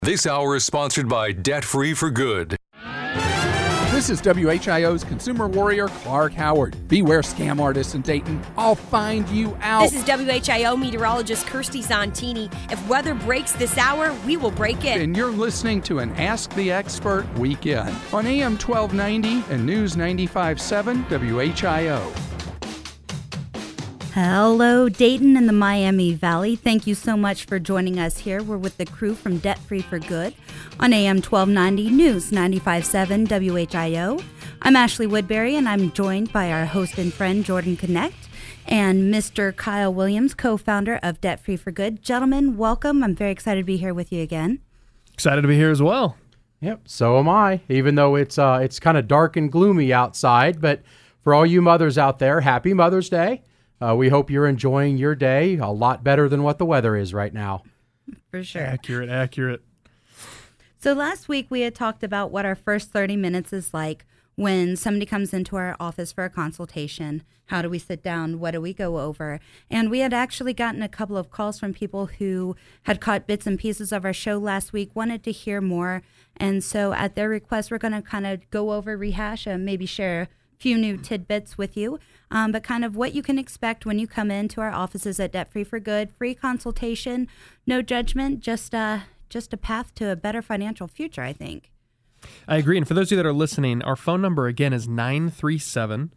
This hour is sponsored by Debt Free for Good. This is WHIO's consumer warrior, Clark Howard. Beware scam artists in Dayton. I'll find you out. This is WHIO meteorologist Kirsty Zontini. If weather breaks this hour, we will break it. And you're listening to an Ask the Expert weekend on AM 1290 and News 95.7 WHIO. Hello, Dayton and the Miami Valley. Thank you so much for joining us here. We're with the crew from Debt Free for Good on AM 1290 News 95.7 WHIO. I'm Ashley Woodbury, and I'm joined by our host and friend, Jordan Connect, and Mr. Kyle Williams, co-founder of Debt Free for Good. Gentlemen, welcome. I'm very excited to be here with you again. Excited to be here as well. Yep, so am I, even though it's kind of dark and gloomy outside. But for all you mothers out there, happy Mother's Day. We hope you're enjoying your day a lot better than what the weather is right now. For sure. Accurate. So last week we had talked about what our first 30 minutes is like when somebody comes into our office for a consultation. How do we sit down? What do we go over? And we had actually gotten a couple of calls from people who had caught bits and pieces of our show last week, wanted to hear more. And so at their request, we're going to kind of go over, rehash, and maybe share a few new tidbits with you. But kind of what you can expect when you come into our offices at Debt Free for Good. Free consultation, no judgment, just a path to a better financial future, I think. I agree. And for those of you that are listening, our phone number again is 937-600-6901.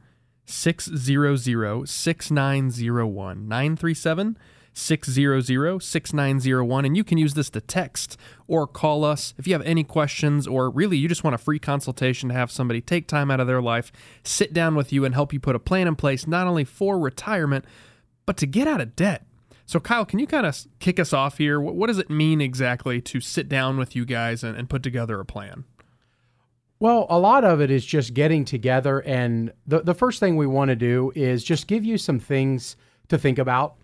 937-600-6901. And you can use this to text or call us if you have any questions, or really you just want a free consultation to have somebody take time out of their life, sit down with you and help you put a plan in place, not only for retirement, but to get out of debt. So Kyle, can you kind of kick us off here? What does it mean exactly to sit down with you guys and put together a plan? Well, a lot of it is just getting together, and the first thing we want to do is just give you some things to think about.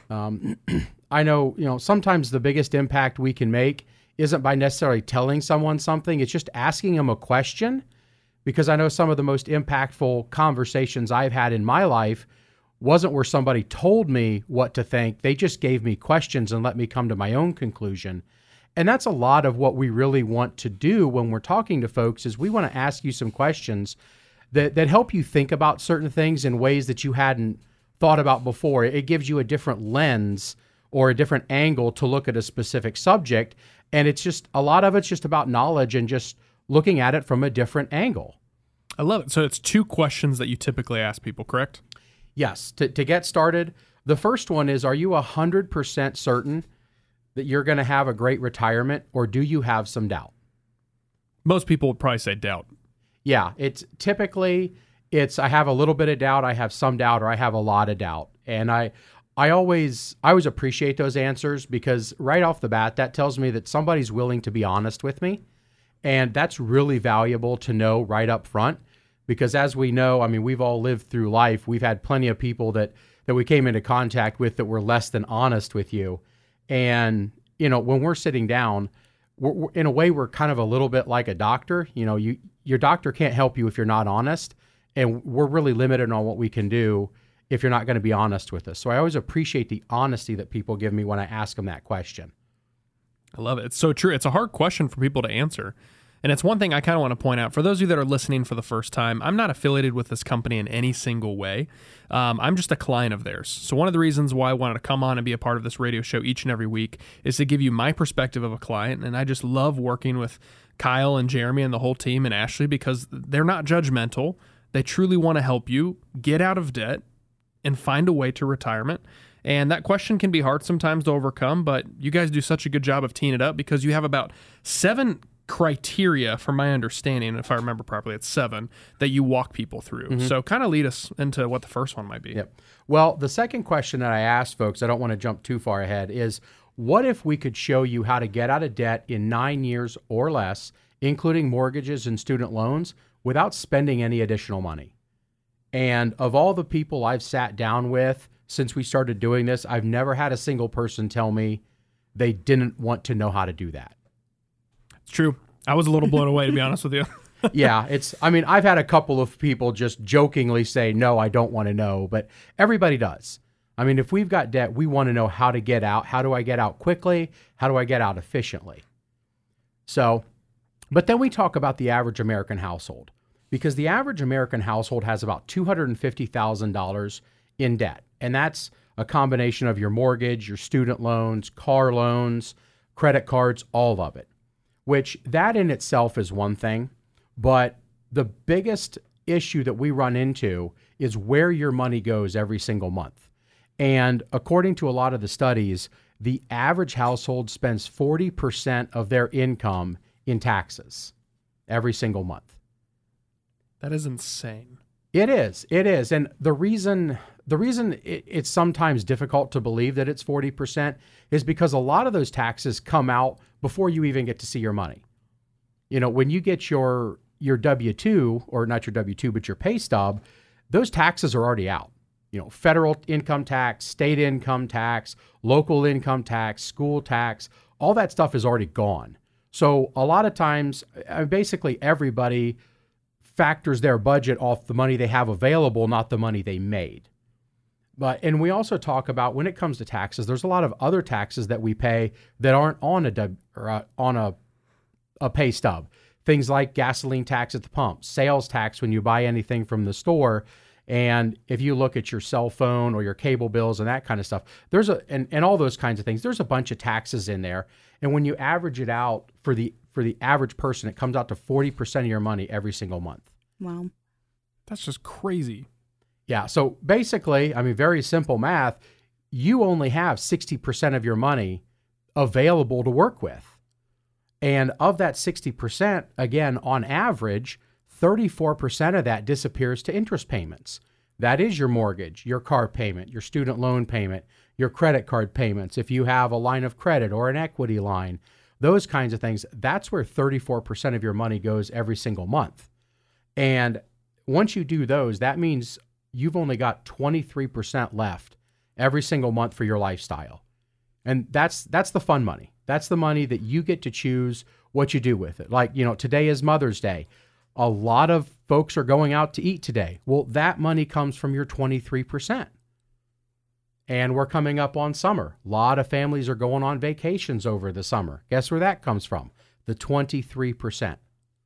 I know, sometimes the biggest impact we can make isn't by necessarily telling someone something. It's just asking them a question, because I know some of the most impactful conversations I've had in my life wasn't where somebody told me what to think. They just gave me questions and let me come to my own conclusion. And that's a lot of what we really want to do when we're talking to folks, is we want to ask you some questions that help you think about certain things in ways that you hadn't thought about before. It gives you a different lens or a different angle to look at a specific subject. And it's just, a lot of it's just about knowledge and just looking at it from a different angle. I love it. So it's two questions that you typically ask people, correct? Yes. To get started, the first one is, are you 100% certain that you're going to have a great retirement, or do you have some doubt? Most people would probably say doubt. Yeah, it's typically, I have a little bit of doubt, I have some doubt, or I have a lot of doubt. And I always appreciate those answers, because right off the bat, that tells me that somebody's willing to be honest with me. And that's really valuable to know right up front, because as we know, I mean, we've all lived through life. We've had plenty of people that we came into contact with that were less than honest with you. And, when we're sitting down, we're in a way, we're kind of a little bit like a doctor. Your doctor can't help you if you're not honest. And we're really limited on what we can do if you're not going to be honest with us. So I always appreciate the honesty that people give me when I ask them that question. I love it. It's so true. It's a hard question for people to answer. And it's one thing I kind of want to point out. For those of you that are listening for the first time, I'm not affiliated with this company in any single way. I'm just a client of theirs. So one of the reasons why I wanted to come on and be a part of this radio show each and every week is to give you my perspective of a client. And I just love working with Kyle and Jeremy and the whole team and Ashley, because they're not judgmental. They truly want to help you get out of debt and find a way to retirement. And that question can be hard sometimes to overcome, but you guys do such a good job of teeing it up, because you have about 7 criteria, from my understanding, if I remember properly, it's 7 that you walk people through. Mm-hmm. So kind of lead us into what the first one might be. Yep. Well, the second question that I asked folks, I don't want to jump too far ahead, is what if we could show you how to get out of debt in 9 years or less, including mortgages and student loans, without spending any additional money? And of all the people I've sat down with since we started doing this, I've never had a single person tell me they didn't want to know how to do that. It's true. I was a little blown away, to be honest with you. Yeah, I've had a couple of people just jokingly say, no, I don't want to know, but everybody does. I mean, if we've got debt, we want to know how to get out. How do I get out quickly? How do I get out efficiently? So, but then we talk about the average American household, because the average American household has about $250,000 in debt. And that's a combination of your mortgage, your student loans, car loans, credit cards, all of it, which that in itself is one thing. But the biggest issue that we run into is where your money goes every single month. And according to a lot of the studies, the average household spends 40% of their income in taxes every single month. That is insane. It is. It is. And the reason it's sometimes difficult to believe that it's 40% is because a lot of those taxes come out before you even get to see your money. You know, when you get your W-2, or not your W-2, but your pay stub, those taxes are already out. You know, federal income tax, state income tax, local income tax, school tax, all that stuff is already gone. So a lot of times, basically everybody factors their budget off the money they have available, not the money they made. And we also talk about, when it comes to taxes, there's a lot of other taxes that we pay that aren't on a pay stub. Things like gasoline tax at the pump, sales tax when you buy anything from the store. And if you look at your cell phone or your cable bills and that kind of stuff, and all those kinds of things, there's a bunch of taxes in there. And when you average it out for the average person, it comes out to 40% of your money every single month. Wow. That's just crazy. Yeah. So basically, I mean, very simple math, you only have 60% of your money available to work with. And of that 60%, again, on average, 34% of that disappears to interest payments. That is your mortgage, your car payment, your student loan payment, your credit card payments. If you have a line of credit or an equity line, those kinds of things, that's where 34% of your money goes every single month. And once you do those, that means you've only got 23% left every single month for your lifestyle. And that's the fun money. That's the money that you get to choose what you do with it. Like, you know, today is Mother's Day. A lot of folks are going out to eat today. Well, that money comes from your 23%. And we're coming up on summer. A lot of families are going on vacations over the summer. Guess where that comes from? The 23%.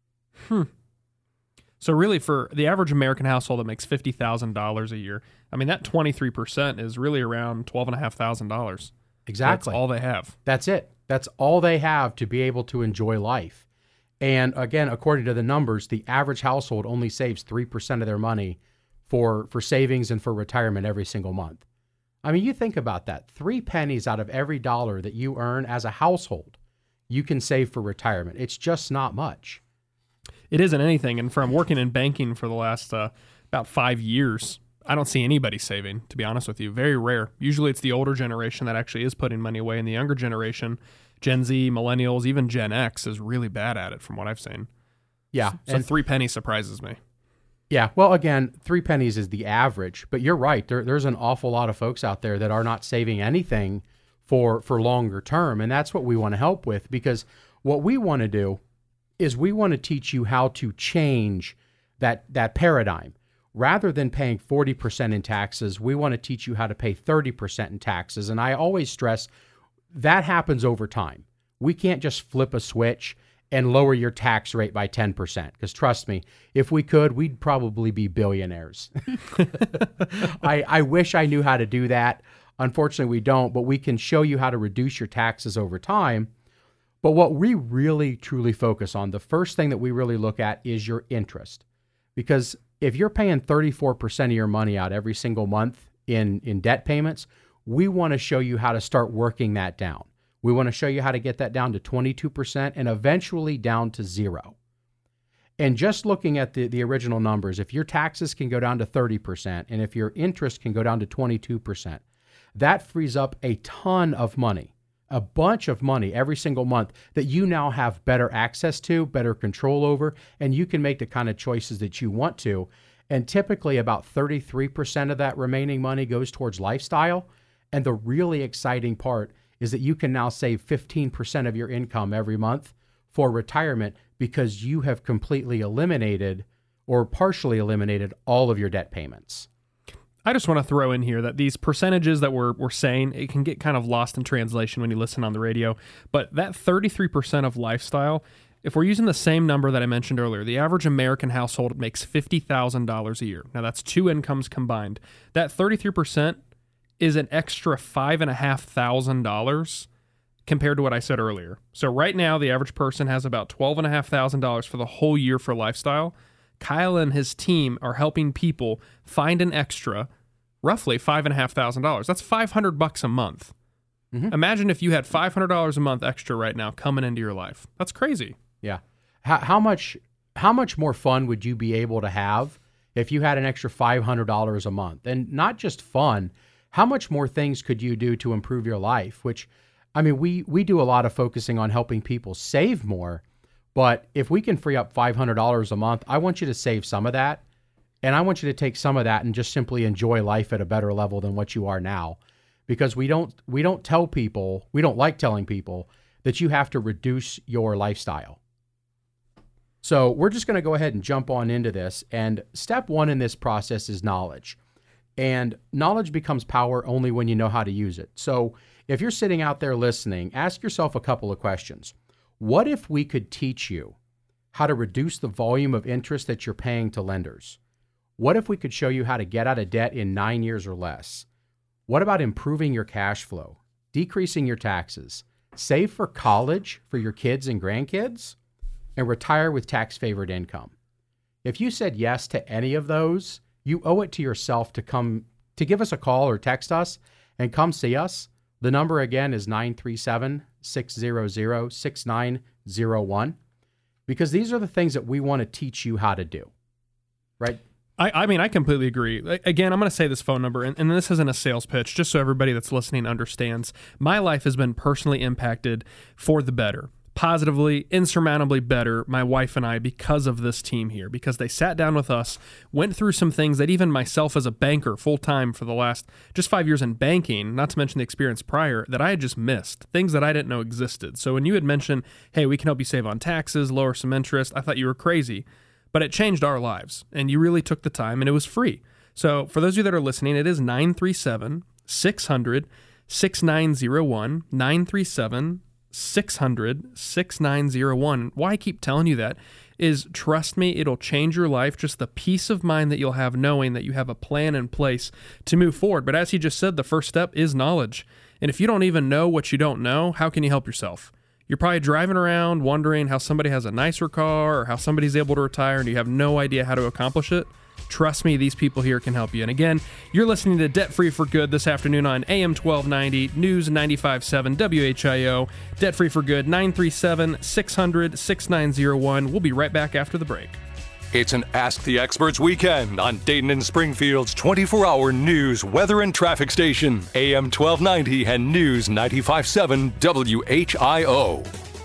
So really, for the average American household that makes $50,000 a year, I mean, that 23% is really around $12,500. Exactly. That's all they have. That's it. That's all they have to be able to enjoy life. And again, according to the numbers, the average household only saves 3% of their money for savings and for retirement every single month. I mean, you think about that. 3 pennies out of every dollar that you earn as a household, you can save for retirement. It's just not much. It isn't anything. And from working in banking for the last about 5 years, I don't see anybody saving, to be honest with you. Very rare. Usually it's the older generation that actually is putting money away, and the younger generation, Gen Z, millennials, even Gen X, is really bad at it from what I've seen. Yeah. So and 3 pennies surprises me. Yeah. Well, again, 3 pennies is the average, but you're right. There's an awful lot of folks out there that are not saving anything for longer term. And that's what we want to help with, because what we want to do is we want to teach you how to change that paradigm. Rather than paying 40% in taxes, we want to teach you how to pay 30% in taxes. And I always stress that happens over time. We can't just flip a switch and lower your tax rate by 10%. Because trust me, if we could, we'd probably be billionaires. I wish I knew how to do that. Unfortunately, we don't, but we can show you how to reduce your taxes over time. But what we really, truly focus on, the first thing that we really look at is your interest. Because if you're paying 34% of your money out every single month in debt payments, we want to show you how to start working that down. We want to show you how to get that down to 22% and eventually down to 0. And just looking at the original numbers, if your taxes can go down to 30% and if your interest can go down to 22%, that frees up a ton of money, a bunch of money every single month that you now have better access to, better control over, and you can make the kind of choices that you want to. And typically about 33% of that remaining money goes towards lifestyle. And the really exciting part is that you can now save 15% of your income every month for retirement because you have completely eliminated or partially eliminated all of your debt payments. I just want to throw in here that these percentages that we're saying, it can get kind of lost in translation when you listen on the radio. But that 33% of lifestyle, if we're using the same number that I mentioned earlier, the average American household makes $50,000 a year. Now, that's two incomes combined. That 33% is an extra $5,500 compared to what I said earlier. So right now, the average person has about $12,500 for the whole year for lifestyle. Kyle and his team are helping people find an extra, roughly $5,500. That's $500 a month. Mm-hmm. Imagine if you had $500 a month extra right now coming into your life. That's crazy. Yeah. How much more fun would you be able to have if you had an extra $500 a month? And not just fun, how much more things could you do to improve your life? Which, I mean, we do a lot of focusing on helping people save more, but if we can free up $500 a month, I want you to save some of that, and I want you to take some of that and just simply enjoy life at a better level than what you are now. Because we don't tell people, we don't like telling people that you have to reduce your lifestyle. So we're just going to go ahead and jump on into this. And step one in this process is knowledge. And knowledge becomes power only when you know how to use it. So if you're sitting out there listening, ask yourself a couple of questions. What if we could teach you how to reduce the volume of interest that you're paying to lenders? What if we could show you how to get out of debt in 9 years or less? What about improving your cash flow, decreasing your taxes, save for college for your kids and grandkids, and retire with tax-favored income? If you said yes to any of those, you owe it to yourself to give us a call or text us and come see us. The number again is 937-600-6901, because these are the things that we want to teach you how to do, right? I mean, I completely agree. Again, I'm going to say this phone number, and this isn't a sales pitch, just so everybody that's listening understands. My life has been personally impacted for the better, positively, insurmountably better, my wife and I, because of this team here, because they sat down with us, went through some things that even myself as a banker full-time for the last just 5 years in banking, not to mention the experience prior, that I had just missed, things that I didn't know existed. So when you had mentioned, hey, we can help you save on taxes, lower some interest, I thought you were crazy. But it changed our lives, and you really took the time, and it was free. So for those of you that are listening, it is 937-600-6901, 937-600-6901. Why I keep telling you that is, trust me, it'll change your life, just the peace of mind that you'll have knowing that you have a plan in place to move forward. But as he just said, the first step is knowledge. And if you don't even know what you don't know, how can you help yourself? You're probably driving around wondering how somebody has a nicer car or how somebody's able to retire and you have no idea how to accomplish it. Trust me, these people here can help you. And again, you're listening to Debt Free for Good this afternoon on AM 1290, News 95.7, WHIO. Debt Free for Good, 937-600-6901. We'll be right back after the break. It's an Ask the Experts weekend on Dayton and Springfield's 24-hour news, weather, and traffic station, AM 1290 and News 95.7 WHIO.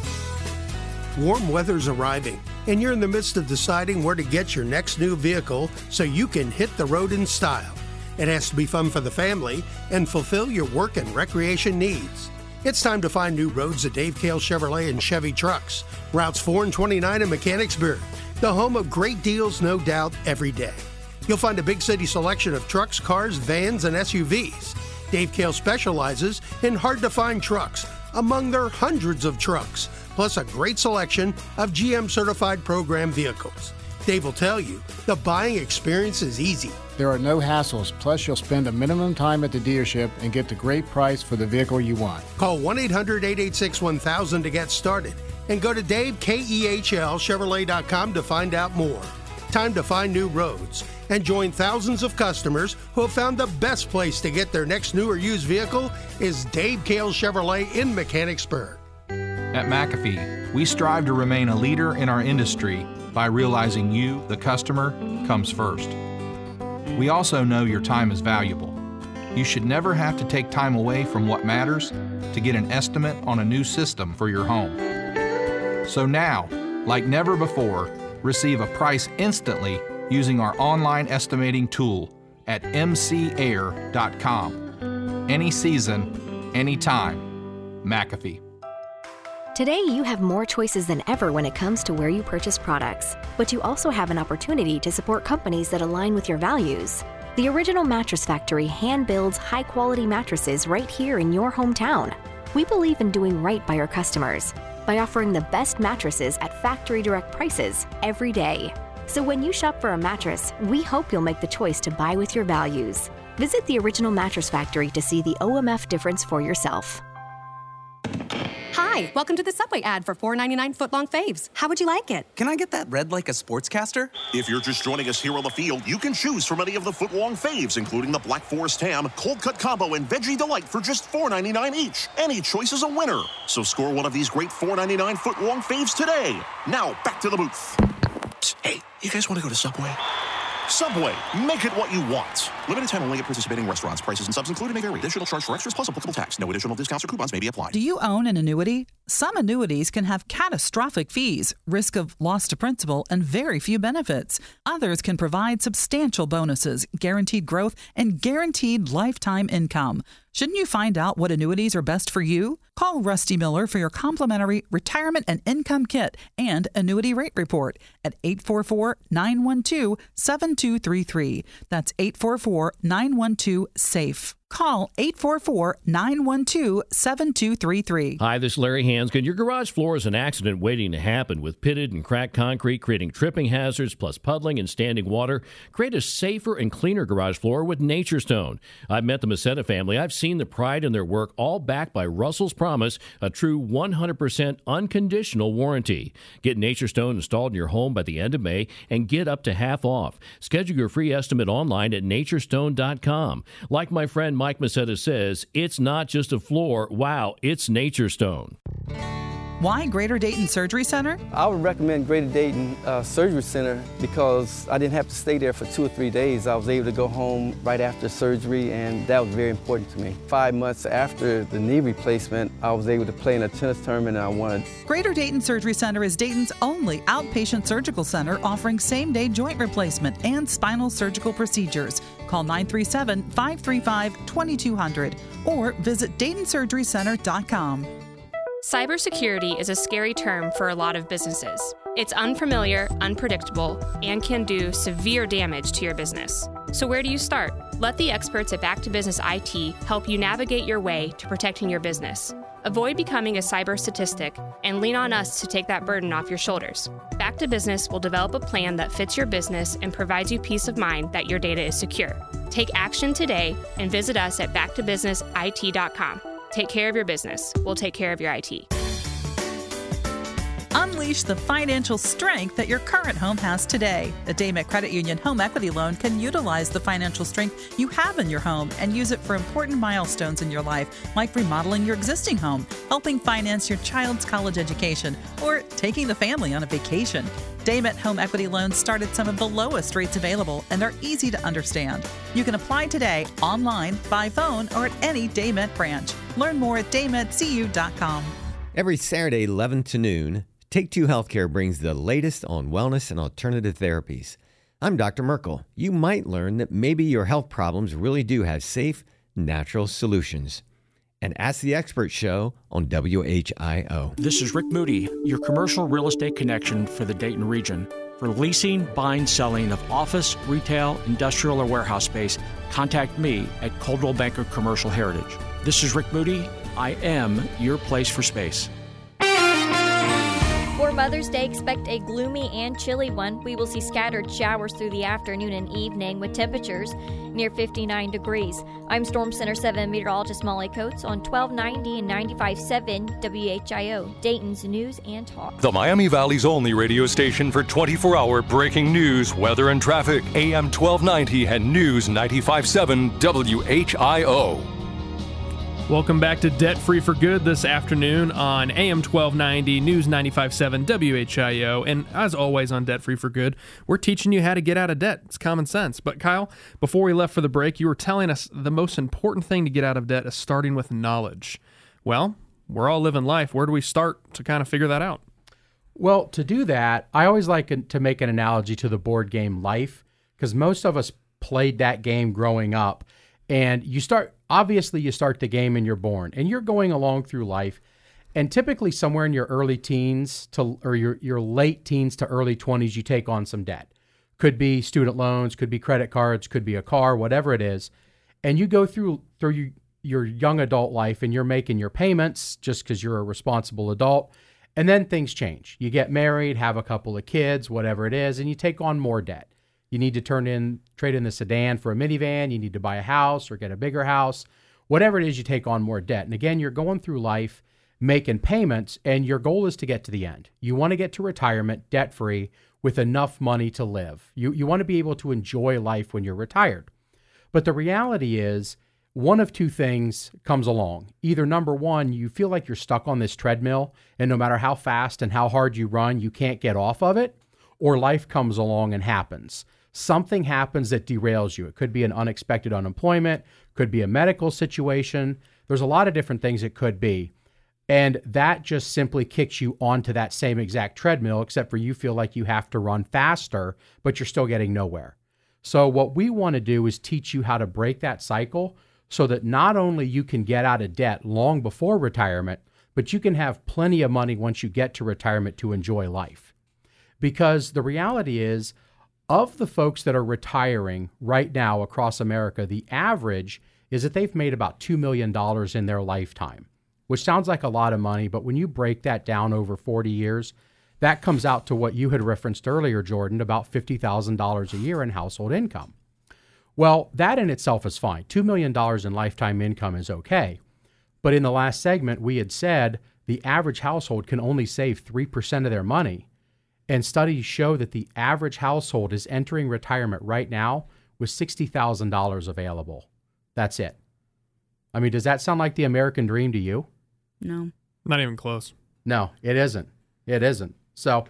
Warm weather's arriving, and you're in the midst of deciding where to get your next new vehicle so you can hit the road in style. It has to be fun for the family and fulfill your work and recreation needs. It's time to find new roads at Dave Kale Chevrolet and Chevy Trucks, routes 4 and 29 in Mechanicsburg, the home of great deals, no doubt, every day. You'll find a big city selection of trucks, cars, vans, and SUVs. Dave Kale specializes in hard-to-find trucks, among their hundreds of trucks, plus a great selection of GM-certified program vehicles. Dave will tell you, the buying experience is easy. There are no hassles, plus you'll spend a minimum time at the dealership and get the great price for the vehicle you want. Call 1-800-886-1000 to get started, and go to DaveKehlChevrolet.com to find out more. Time to find new roads and join thousands of customers who have found the best place to get their next new or used vehicle is Dave Kale Chevrolet in Mechanicsburg. At McAfee, we strive to remain a leader in our industry by realizing you, the customer, comes first. We also know your time is valuable. You should never have to take time away from what matters to get an estimate on a new system for your home. So now, like never before, receive a price instantly using our online estimating tool at mcair.com. Any season, anytime. McAfee. Today, you have more choices than ever when it comes to where you purchase products, but you also have an opportunity to support companies that align with your values. The Original Mattress Factory hand builds high-quality mattresses right here in your hometown. We believe in doing right by our customers by offering the best mattresses at factory direct prices every day. So when you shop for a mattress, we hope you'll make the choice to buy with your values. Visit the Original Mattress Factory to see the OMF difference for yourself. Hi, welcome to the Subway ad for $4.99 footlong faves. How would you like it? Can I get that red like a sportscaster? If you're just joining us here on the field, you can choose from any of the footlong faves, including the Black Forest Ham, Cold Cut Combo, and Veggie Delight for just $4.99 each. Any choice is a winner. So score one of these great $4.99 footlong faves today. Now, back to the booth. Psst, hey, you guys want to go to Subway? Subway, make it what you want. Limited time only at participating restaurants. Prices and subs included may vary. Additional charge for extras plus applicable tax. No additional discounts or coupons may be applied. Do you own an annuity? Some annuities can have catastrophic fees, risk of loss to principal, and very few benefits. Others can provide substantial bonuses, guaranteed growth, and guaranteed lifetime income. Shouldn't you find out what annuities are best for you? Call Rusty Miller for your complimentary retirement and income kit and annuity rate report at 844-912-7233. That's 844-912-SAFE. Call 844-912-7233. Hi, this is Larry Hanskin. Your garage floor is an accident waiting to happen with pitted and cracked concrete, creating tripping hazards plus puddling and standing water. Create a safer and cleaner garage floor with Nature Stone. I've met the Macetta family. I've seen the pride in their work, all backed by Russell's Promise, a true 100% unconditional warranty. Get Nature Stone installed in your home by the end of May and get up to half off. Schedule your free estimate online at naturestone.com. Like my friend Mike Macetta says, it's not just a floor. Wow, it's Nature Stone. Why Greater Dayton Surgery Center? I would recommend Greater Dayton Surgery Center because I didn't have to stay there for 2 or 3 days. I was able to go home right after surgery, and that was very important to me. 5 months after the knee replacement, I was able to play in a tennis tournament I won. Greater Dayton Surgery Center is Dayton's only outpatient surgical center offering same-day joint replacement and spinal surgical procedures. Call 937-535-2200 or visit DaytonSurgeryCenter.com. Cybersecurity is a scary term for a lot of businesses. It's unfamiliar, unpredictable, and can do severe damage to your business. So where do you start? Let the experts at Back to Business IT help you navigate your way to protecting your business. Avoid becoming a cyber statistic and lean on us to take that burden off your shoulders. Back to Business will develop a plan that fits your business and provides you peace of mind that your data is secure. Take action today and visit us at backtobusinessit.com. Take care of your business. We'll take care of your IT. Unleash the financial strength that your current home has today. The Daymet Credit Union Home Equity Loan can utilize the financial strength you have in your home and use it for important milestones in your life, like remodeling your existing home, helping finance your child's college education, or taking the family on a vacation. Daymet Home Equity Loans start at some of the lowest rates available, and they're easy to understand. You can apply today, online, by phone, or at any Daymet branch. Learn more at daymetcu.com. Every Saturday, 11 to noon, Take Two Healthcare brings the latest on wellness and alternative therapies. I'm Dr. Merkel. You might learn that maybe your health problems really do have safe, natural solutions. And Ask the Expert show on WHIO. This is Rick Moody, your commercial real estate connection for the Dayton region. For leasing, buying, selling of office, retail, industrial, or warehouse space, contact me at Coldwell Banker Commercial Heritage. This is Rick Moody. I am your place for space. For Mother's Day, expect a gloomy and chilly one. We will see scattered showers through the afternoon and evening with temperatures near 59 degrees. I'm Storm Center 7 meteorologist Molly Coates on 1290 and 95.7 WHIO, Dayton's News and Talk. The Miami Valley's only radio station for 24-hour breaking news, weather, and traffic. AM 1290 and News 95.7 WHIO. Welcome back to Debt Free for Good this afternoon on AM 1290, News 95.7 WHIO. And as always on Debt Free for Good, we're teaching you how to get out of debt. It's common sense. But Kyle, before we left for the break, you were telling us the most important thing to get out of debt is starting with knowledge. Well, we're all living life. Where do we start to kind of figure that out? Well, to do that, I always like to make an analogy to the board game Life, because most of us played that game growing up. And you start the game and you're born, and you're going along through life, and typically somewhere in your early teens or your late teens to early 20s, you take on some debt. Could be student loans, could be credit cards, could be a car, whatever it is. And you go through your young adult life and you're making your payments just because you're a responsible adult. And then things change. You get married, have a couple of kids, whatever it is, and you take on more debt. You need to trade in the sedan for a minivan. You need to buy a house or get a bigger house. Whatever it is, you take on more debt. And again, you're going through life making payments, and your goal is to get to the end. You want to get to retirement debt-free with enough money to live. You want to be able to enjoy life when you're retired. But the reality is, one of two things comes along. Either number one, you feel like you're stuck on this treadmill, and no matter how fast and how hard you run, you can't get off of it, or life comes along and happens. Something happens that derails you. It could be an unexpected unemployment, could be a medical situation. There's a lot of different things it could be. And that just simply kicks you onto that same exact treadmill, except for you feel like you have to run faster, but you're still getting nowhere. So what we want to do is teach you how to break that cycle so that not only you can get out of debt long before retirement, but you can have plenty of money once you get to retirement to enjoy life. Because the reality is, of the folks that are retiring right now across America, the average is that they've made about $2 million in their lifetime, which sounds like a lot of money, but when you break that down over 40 years, that comes out to what you had referenced earlier, Jordan, about $50,000 a year in household income. Well, that in itself is fine. $2 million in lifetime income is okay. But in the last segment, we had said the average household can only save 3% of their money. And studies show that the average household is entering retirement right now with $60,000 available. That's it. I mean, does that sound like the American dream to you? No. Not even close. No, it isn't. It isn't. So,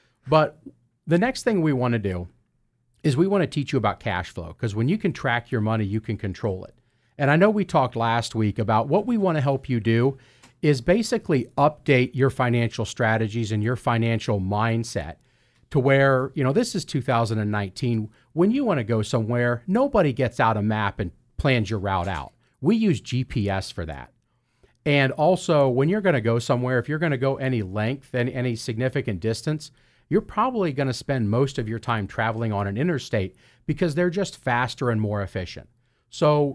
but the next thing we want to do is we want to teach you about cash flow, because when you can track your money, you can control it. And I know we talked last week about what we want to help you do is basically update your financial strategies and your financial mindset to where, this is 2019. When you want to go somewhere, nobody gets out a map and plans your route out. We use GPS for that. And also, when you're going to go somewhere, if you're going to go any length, any significant distance, you're probably going to spend most of your time traveling on an interstate because they're just faster and more efficient. So,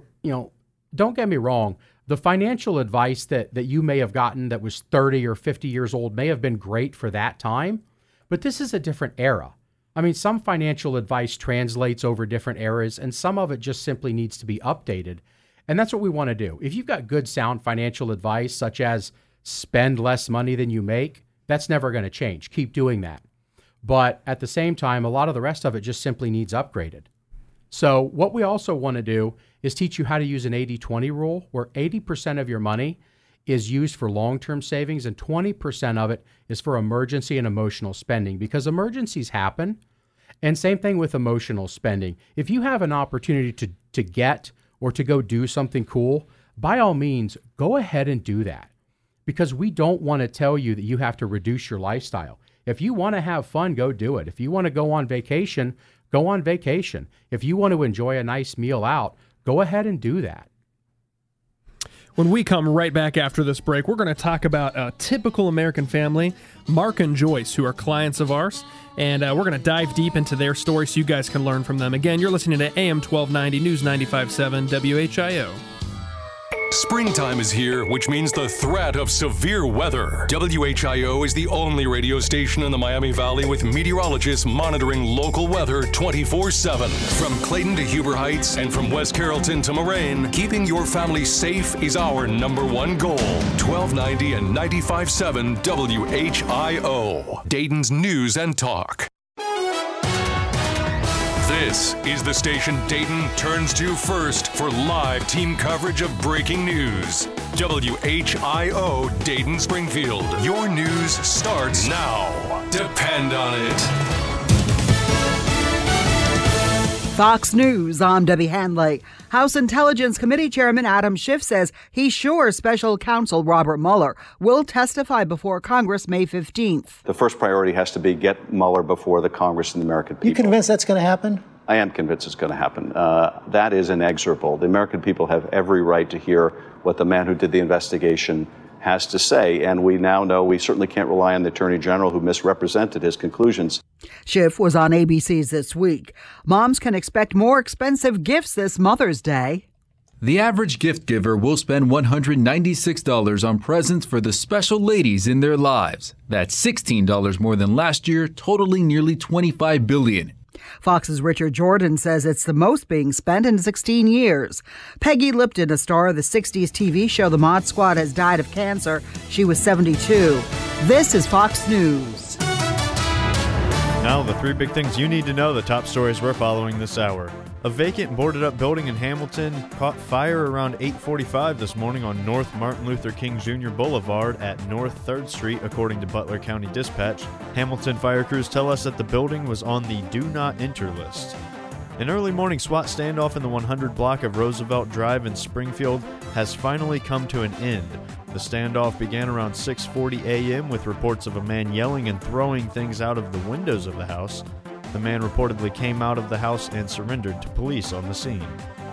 don't get me wrong. The financial advice that you may have gotten that was 30 or 50 years old may have been great for that time, but this is a different era. I mean, some financial advice translates over different eras, and some of it just simply needs to be updated. And that's what we want to do. If you've got good, sound financial advice, such as spend less money than you make, that's never going to change. Keep doing that. But at the same time, a lot of the rest of it just simply needs upgraded. So what we also want to do is teach you how to use an 80-20 rule, where 80% of your money is used for long-term savings and 20% of it is for emergency and emotional spending, because emergencies happen. And same thing with emotional spending. If you have an opportunity to get or to go do something cool, by all means, go ahead and do that, because we don't want to tell you that you have to reduce your lifestyle. If you want to have fun, go do it. If you want to go on vacation, go on vacation. If you want to enjoy a nice meal out, go ahead and do that. When we come right back after this break, we're going to talk about a typical American family, Mark and Joyce, who are clients of ours, and we're going to dive deep into their story so you guys can learn from them. Again, you're listening to AM 1290 News 95.7 WHIO. Springtime is here, which means the threat of severe weather. WHIO is the only radio station in the Miami Valley with meteorologists monitoring local weather 24/7. From Clayton to Huber Heights and from West Carrollton to Moraine, keeping your family safe is our #1 goal. 1290 and 95.7 WHIO, Dayton's News and Talk. This is the station Dayton turns to first for live team coverage of breaking news. WHIO Dayton Springfield. Your news starts now. Depend on it. Fox News, I'm Debbie Hanley. House Intelligence Committee Chairman Adam Schiff says he's sure Special Counsel Robert Mueller will testify before Congress May 15th. The first priority has to be get Mueller before the Congress and the American people. You convinced that's going to happen? I am convinced it's going to happen. That is inexorable. The American people have every right to hear what the man who did the investigation has to say. And we now know we certainly can't rely on the Attorney General who misrepresented his conclusions. Schiff was on ABC's This Week. Moms can expect more expensive gifts this Mother's Day. The average gift giver will spend $196 on presents for the special ladies in their lives. That's $16 more than last year, totaling nearly $25 billion. Fox's Richard Jordan says it's the most being spent in 16 years. Peggy Lipton, a star of the 60s TV show The Mod Squad, has died of cancer. She was 72. This is Fox News. Now, the three big things you need to know, the top stories we're following this hour. A vacant and boarded-up building in Hamilton caught fire around 8:45 this morning on North Martin Luther King Jr. Boulevard at North 3rd Street, according to Butler County Dispatch. Hamilton fire crews tell us that the building was on the Do Not Enter list. An early morning SWAT standoff in the 100 block of Roosevelt Drive in Springfield has finally come to an end. The standoff began around 6:40 a.m. with reports of a man yelling and throwing things out of the windows of the house. The man reportedly came out of the house and surrendered to police on the scene.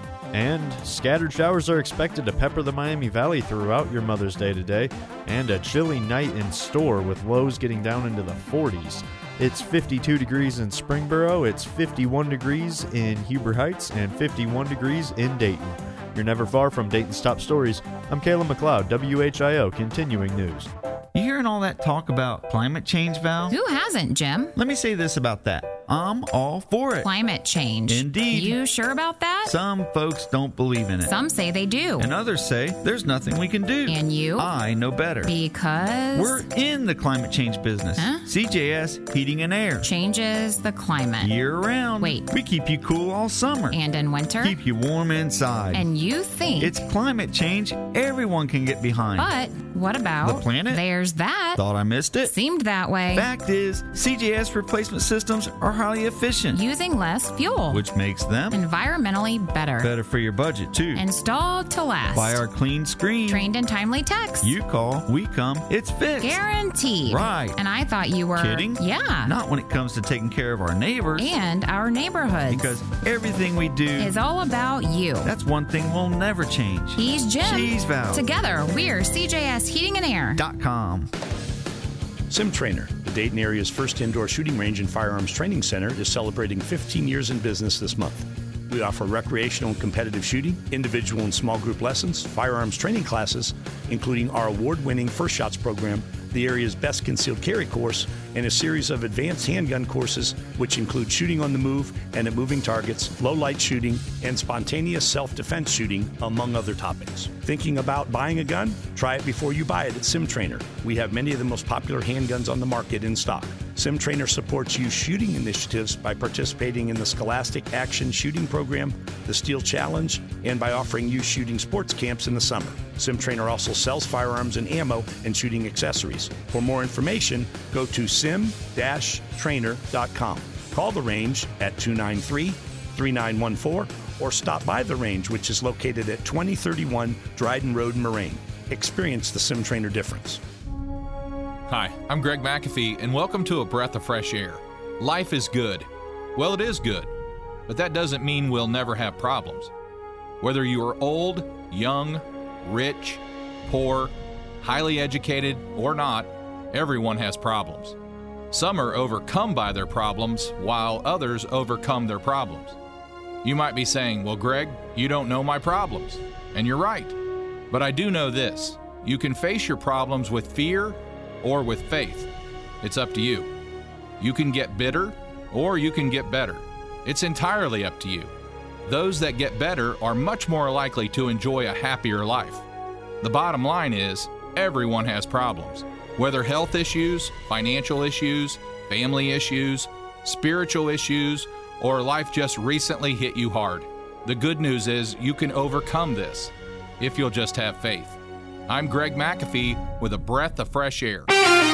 And scattered showers are expected to pepper the Miami Valley throughout your Mother's Day today, and a chilly night in store with lows getting down into the 40s. It's 52 degrees in Springboro, it's 51 degrees in Huber Heights, and 51 degrees in Dayton. You're never far from Dayton's top stories. I'm Caleb McLeod, WHIO, continuing news. You hearing all that talk about climate change, Val? Who hasn't, Jim? Let me say this about that. I'm all for it. Climate change. Indeed. You sure about that? Some folks don't believe in it. Some say they do. And others say there's nothing we can do. And you? I know better. Because? We're in the climate change business. Huh? CJS Heating and Air. Changes the climate. Year round. Wait. We keep you cool all summer. And in winter? Keep you warm inside. And you think? It's climate change everyone can get behind. But what about the planet? There's that. Thought I missed it. Seemed that way. Fact is, CJS replacement systems are highly efficient. Using less fuel. Which makes them environmentally better. Better for your budget, too. Installed to last. By our clean screen. Trained in timely text. You call, we come, it's fixed. Guaranteed. Right. And I thought you were... Kidding? Yeah. Not when it comes to taking care of our neighbors. And our neighborhoods. Because everything we do... is all about you. That's one thing we'll never change. He's Jim. She's Val. Together, we're CJS Heating and Air.com. SimTrainer, the Dayton area's first indoor shooting range and firearms training center, is celebrating 15 years in business this month. We offer recreational and competitive shooting, individual and small group lessons, firearms training classes, including our award-winning First Shots program, the area's best concealed carry course, and a series of advanced handgun courses, which include shooting on the move and at moving targets, low-light shooting, and spontaneous self-defense shooting, among other topics. Thinking about buying a gun? Try it before you buy it at SimTrainer. We have many of the most popular handguns on the market in stock. SimTrainer supports youth shooting initiatives by participating in the Scholastic Action Shooting Program, the Steel Challenge, and by offering youth shooting sports camps in the summer. SimTrainer also sells firearms and ammo and shooting accessories. For more information, go to sim-trainer.com. Call the range at 293-3914 or stop by the range, which is located at 2031 Dryden Road in Moraine. Experience the SimTrainer difference. Hi, I'm Greg McAfee, and welcome to A Breath of Fresh Air. Life is good. Well, it is good, but that doesn't mean we'll never have problems. Whether you are old, young, rich, poor, highly educated, or not, everyone has problems. Some are overcome by their problems, while others overcome their problems. You might be saying, well, Greg, you don't know my problems. And you're right. But I do know this. You can face your problems with fear or with faith. It's up to you. You can get bitter or you can get better. It's entirely up to you. Those that get better are much more likely to enjoy a happier life. The bottom line is, everyone has problems. Whether health issues, financial issues, family issues, spiritual issues, or life just recently hit you hard. The good news is you can overcome this if you'll just have faith. I'm Greg McAfee with A Breath of Fresh Air.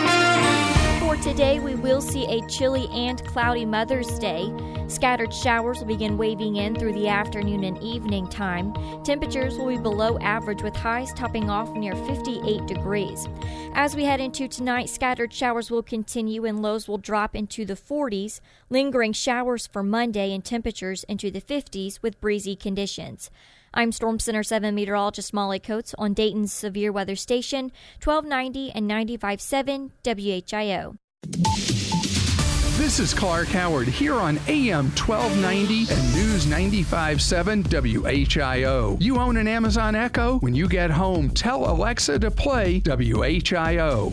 For today, we will see a chilly and cloudy Mother's Day. Scattered showers will begin waving in through the afternoon and evening time. Temperatures will be below average with highs topping off near 58 degrees. As we head into tonight, scattered showers will continue and lows will drop into the 40s. Lingering showers for Monday and temperatures into the 50s with breezy conditions. I'm Storm Center 7 meteorologist Molly Coates on Dayton's severe weather station, 1290 and 95.7 WHIO. This is Clark Howard here on AM 1290 and News 95.7 WHIO. You own an Amazon Echo? When you get home, tell Alexa to play WHIO.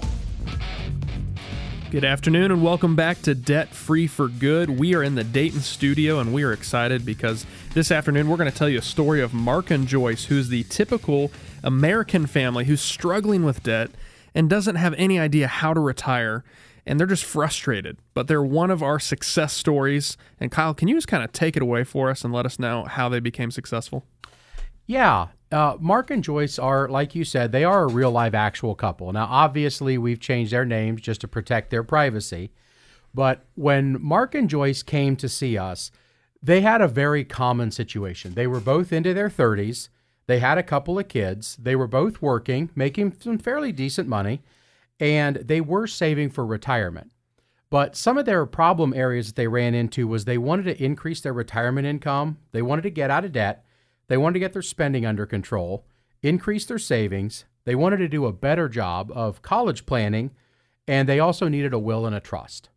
Good afternoon and welcome back to Debt Free for Good. We are in the Dayton studio and we are excited because this afternoon we're going to tell you a story of Mark and Joyce, who's the typical American family who's struggling with debt and doesn't have any idea how to retire. And they're just frustrated, but they're one of our success stories. And Kyle, can you just kind of take it away for us and let us know how they became successful? Yeah. Mark and Joyce are, like you said, they are a real live actual couple. Now, obviously, we've changed their names just to protect their privacy. But when Mark and Joyce came to see us, they had a very common situation. They were both into their 30s. They had a couple of kids. They were both working, making some fairly decent money. And they were saving for retirement. But some of their problem areas that they ran into was they wanted to increase their retirement income. They wanted to get out of debt. They wanted to get their spending under control, increase their savings. They wanted to do a better job of college planning, and they also needed a will and a trust.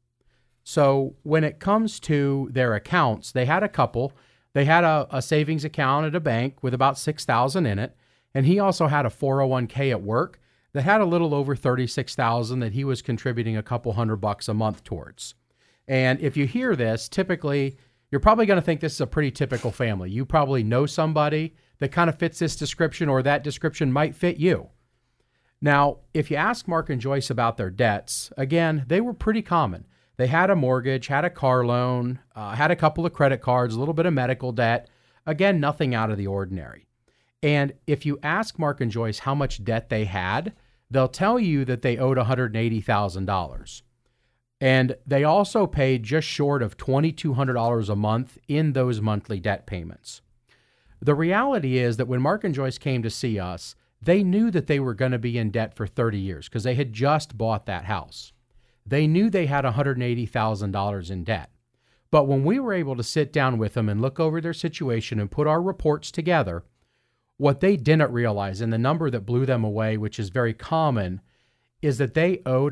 So when it comes to their accounts, they had a couple. They had a savings account at a bank with about $6,000 in it, and he also had a 401k at work that had a little over $36,000 that he was contributing a couple $100 a month towards. And if you hear this, typically, you're probably going to think this is a pretty typical family. You probably know somebody that kind of fits this description, or that description might fit you. Now, if you ask Mark and Joyce about their debts, again, they were pretty common. They had a mortgage, had a car loan, had a couple of credit cards, a little bit of medical debt. Again, nothing out of the ordinary. And if you ask Mark and Joyce how much debt they had, they'll tell you that they owed $180,000. And they also paid just short of $2,200 a month in those monthly debt payments. The reality is that when Mark and Joyce came to see us, they knew that they were going to be in debt for 30 years because they had just bought that house. They knew they had $180,000 in debt. But when we were able to sit down with them and look over their situation and put our reports together, what they didn't realize, and the number that blew them away, which is very common, is that they owed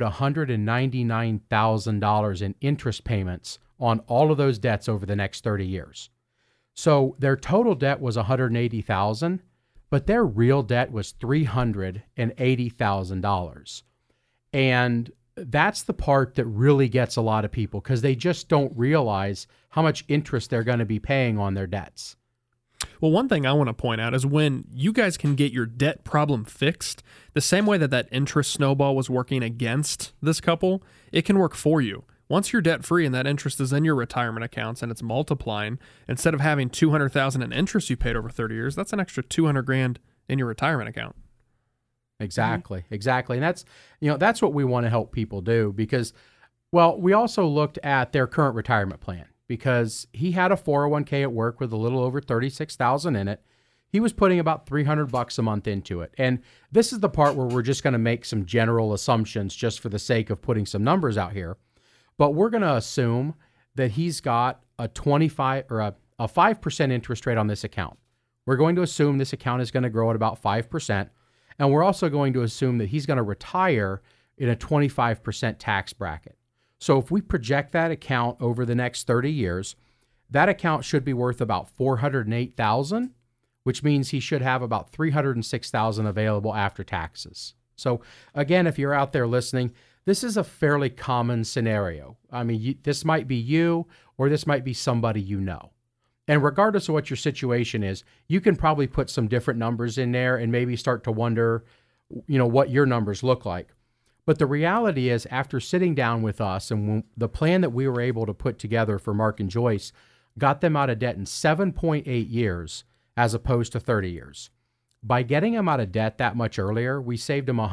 $199,000 in interest payments on all of those debts over the next 30 years. So their total debt was $180,000, but their real debt was $380,000. And that's the part that really gets a lot of people because they just don't realize how much interest they're going to be paying on their debts. Well, one thing I want to point out is when you guys can get your debt problem fixed, the same way that interest snowball was working against this couple, it can work for you. Once you're debt free and that interest is in your retirement accounts and it's multiplying, instead of having $200,000 in interest you paid over 30 years, that's an extra $200,000 in your retirement account. Exactly. And that's what we want to help people do because, well, we also looked at their current retirement plan. Because he had a 401k at work with a little over $36,000 in it. He was putting about $300 a month into it. And this is the part where we're just going to make some general assumptions just for the sake of putting some numbers out here. But we're going to assume that he's got a 25 or a 5% interest rate on this account. We're going to assume this account is going to grow at about 5%. And we're also going to assume that he's going to retire in a 25% tax bracket. So if we project that account over the next 30 years, that account should be worth about $408,000, which means he should have about $306,000 available after taxes. So again, if you're out there listening, this is a fairly common scenario. I mean, this might be you or this might be somebody you know. And regardless of what your situation is, you can probably put some different numbers in there and maybe start to wonder, what your numbers look like. But the reality is, after sitting down with us and the plan that we were able to put together for Mark and Joyce got them out of debt in 7.8 years as opposed to 30 years. By getting them out of debt that much earlier, we saved them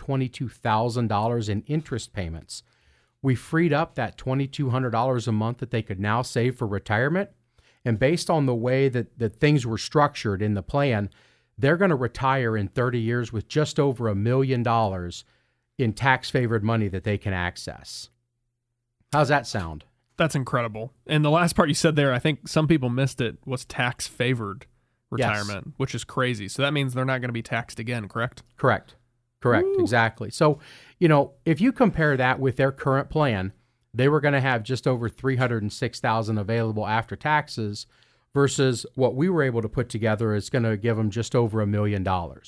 $122,000 in interest payments. We freed up that $2,200 a month that they could now save for retirement. And based on the way that things were structured in the plan, they're going to retire in 30 years with just over $1 million in tax-favored money that they can access. How's that sound? That's incredible. And the last part you said there, I think some people missed it, was tax-favored retirement, which is crazy. So that means they're not going to be taxed again, correct? Correct. Exactly. So, if you compare that with their current plan, they were going to have just over $306,000 available after taxes versus what we were able to put together is going to give them just over $1 million.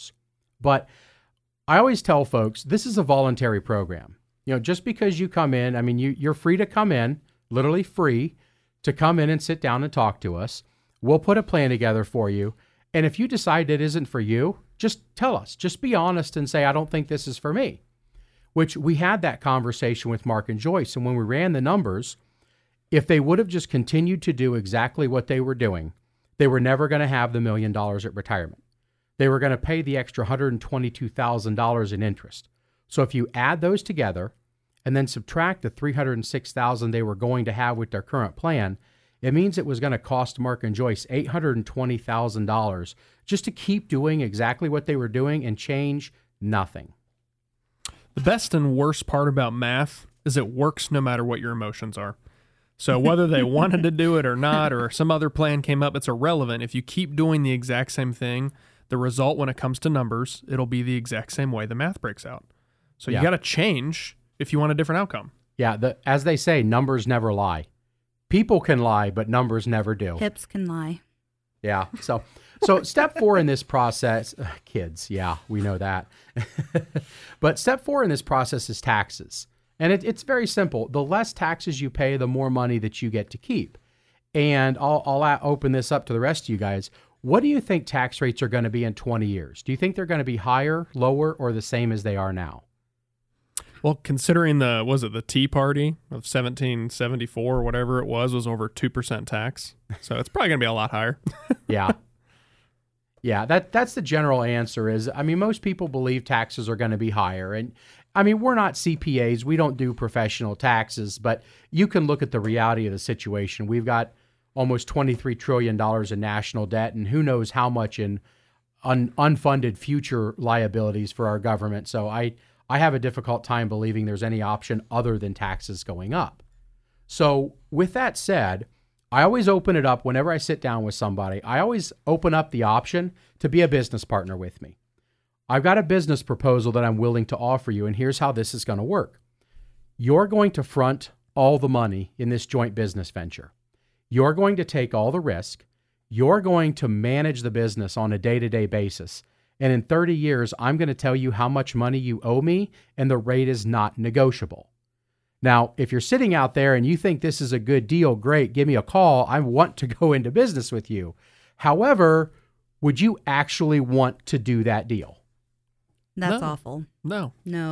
But I always tell folks, this is a voluntary program. Just because you come in, you're free to come in, literally free to come in and sit down and talk to us. We'll put a plan together for you. And if you decide it isn't for you, just tell us. Just be honest and say, I don't think this is for me. Which we had that conversation with Mark and Joyce. And when we ran the numbers, if they would have just continued to do exactly what they were doing, they were never going to have the $1 million at retirement. They were going to pay the extra $122,000 in interest. So if you add those together and then subtract the $306,000 they were going to have with their current plan, it means it was going to cost Mark and Joyce $820,000 just to keep doing exactly what they were doing and change nothing. The best and worst part about math is it works no matter what your emotions are. So whether they wanted to do it or not, or some other plan came up, it's irrelevant. If you keep doing the exact same thing, the result when it comes to numbers, it'll be the exact same way the math breaks out. So you got to change if you want a different outcome. Yeah, as they say, numbers never lie. People can lie, but numbers never do. Hips can lie. Yeah. So step 4 in this process, kids, yeah, we know that. But step 4 in this process is taxes. And it's very simple. The less taxes you pay, the more money that you get to keep. And I'll open this up to the rest of you guys. What do you think tax rates are going to be in 20 years? Do you think they're going to be higher, lower, or the same as they are now? Well, considering the Tea Party of 1774 or whatever it was over 2% tax. So it's probably going to be a lot higher. Yeah. Yeah, that's the general answer is, most people believe taxes are going to be higher. And we're not CPAs. We don't do professional taxes, but you can look at the reality of the situation. We've got almost $23 trillion in national debt, and who knows how much in unfunded future liabilities for our government. So I have a difficult time believing there's any option other than taxes going up. So with that said, I always open it up whenever I sit down with somebody. I always open up the option to be a business partner with me. I've got a business proposal that I'm willing to offer you, and here's how this is going to work. You're going to front all the money in this joint business venture. You're going to take all the risk. You're going to manage the business on a day-to-day basis. And in 30 years, I'm going to tell you how much money you owe me, and the rate is not negotiable. Now, if you're sitting out there and you think this is a good deal, great, give me a call. I want to go into business with you. However, would you actually want to do that deal? That's awful. No.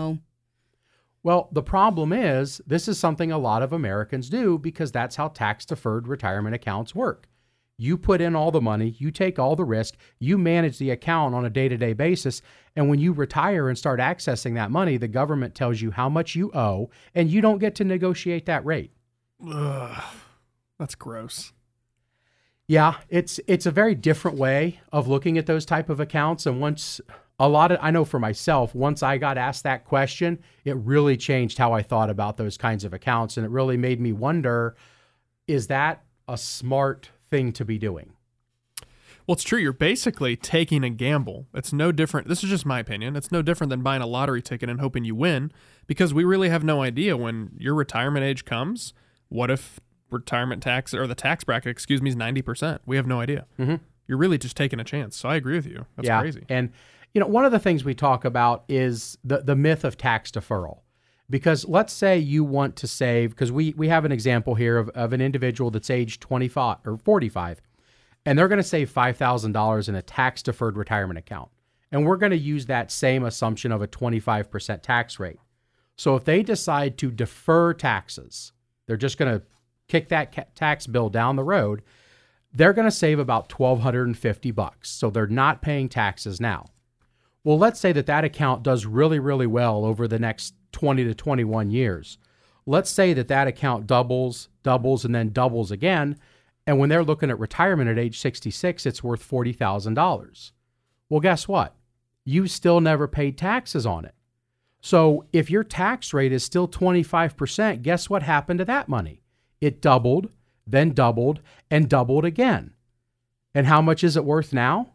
Well, the problem is this is something a lot of Americans do because that's how tax-deferred retirement accounts work. You put in all the money, you take all the risk, you manage the account on a day-to-day basis, and when you retire and start accessing that money, the government tells you how much you owe, and you don't get to negotiate that rate. Ugh, that's gross. Yeah, it's a very different way of looking at those type of accounts, and I know for myself, once I got asked that question, it really changed how I thought about those kinds of accounts, and it really made me wonder, is that a smart thing to be doing? Well, it's true. You're basically taking a gamble. It's no different. This is just my opinion. It's no different than buying a lottery ticket and hoping you win, because we really have no idea when your retirement age comes. What if retirement tax or the tax bracket, is 90%? We have no idea. Mm-hmm. You're really just taking a chance. So I agree with you. That's crazy. And one of the things we talk about is the myth of tax deferral. Because let's say you want to save, because we have an example here of an individual that's age 25 or 45, and they're going to save $5,000 in a tax-deferred retirement account. And we're going to use that same assumption of a 25% tax rate. So if they decide to defer taxes, they're just going to kick that tax bill down the road, they're going to save about $1,250. So they're not paying taxes now. Well, let's say that account does really, really well over the next 20 to 21 years. Let's say that account doubles, and then doubles again. And when they're looking at retirement at age 66, it's worth $40,000. Well, guess what? You still never paid taxes on it. So if your tax rate is still 25%, guess what happened to that money? It doubled, then doubled, and doubled again. And how much is it worth now?